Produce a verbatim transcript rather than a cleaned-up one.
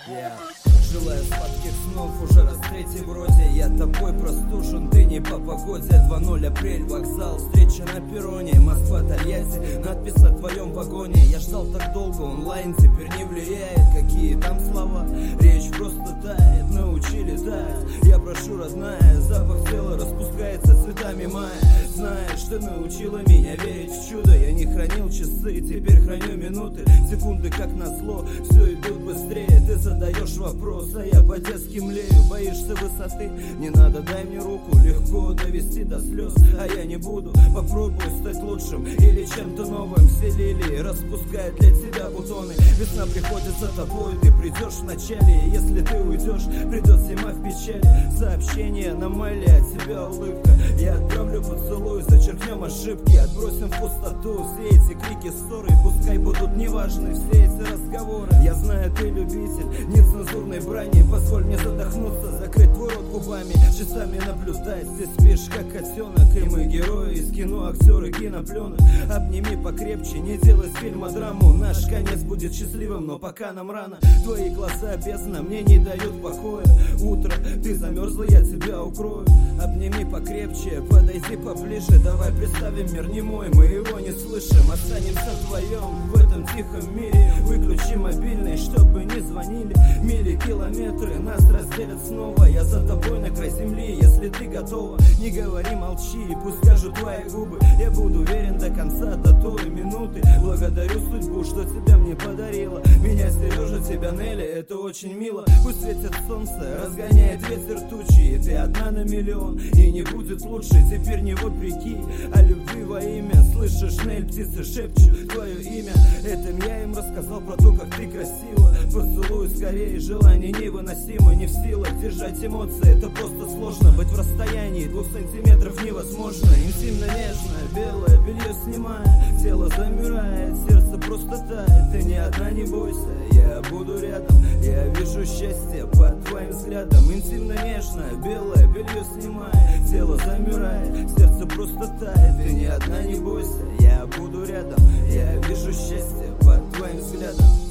Yeah. Желаю сладких снов уже раз третий вроде. Я тобой простужен, ты не по погоде. Два ноль апрель, вокзал, встреча на перроне. Москва, Тольятти, надпись на твоем вагоне. Я ждал так долго, онлайн теперь не влияет. Какие там слова, речь просто тает. Научили тает, я прошу, родная. Запах тела распускается цветами мая. Знаешь, ты научила меня верить в чудо. Я не хранил часы, теперь храню минуты. Секунды как назло, все идут быстрее. Ты задаешь вопрос, а я по-детски млею. Боишься высоты? Не надо, дай мне руку. Легко довести до слез, а я не буду. Попробую стать лучшим или чем-то новым. Все лилии распускают для тебя бутоны. Весна приходит за тобой, ты придешь в начале. Если ты уйдешь, придет зима в печали. Сообщение на майле, от тебя улыбка. Я отправлю поцелуй, зачеркнем ошибки. Отбросим в пустоту все эти крики, ссоры. Пускай будут неважны все эти разговоры. Я знаю, ты любитель нецензурной брани. Позволь мне задохнуться, закрыть твой рот губами. Часами наблюдать, ты спишь как котенок. И мы герои из кино, актеры кинопленок. Обними покрепче, не делай с фильма драму. Наш конец будет счастливым, но пока нам рано. Твои глаза бездна мне не дают покоя. Утро, ты замерзла, я тебя укрою. Обними покрепче, подойди поближе. Давай представим мир немой, мы его не слышим. Останемся вдвоем в этом тихом мире. Выключи мобильный, чтобы не звонили. Мили километры нас разделят снова. Я за тобой на край земли, если ты готова. Не говори, молчи, и пусть скажут твои губы. Я буду уверен до конца, до той минуты. Благодарю судьбу, что тебя мне подарила. Меня Сережа, тебя Нелли, это очень мило. Пусть светит солнце, разгоняет ветер тучи. И ты одна на миллион, и не будет лучше. Теперь не вопреки, а любви во имя. Слышишь, Нель, птицы шепчут твое имя. Это я им рассказал про то, как ты красива. Поцелуй скорее, желание невыносимо. Не в силах держать эмоции, это просто сложно. Быть в расстоянии двух сантиметров невозможно. Интимно, нежно, белое белье снимая. Тело замирает, сердце просто тает. Ты не одна, не бойся, я буду рядом. Я вижу счастье под твоим взглядом. Интимно, нежно, белое белье снимая. Тело замирает, сердце просто тает. Ты не одна, не бойся, я буду рядом. Я вижу счастье под твоим взглядом.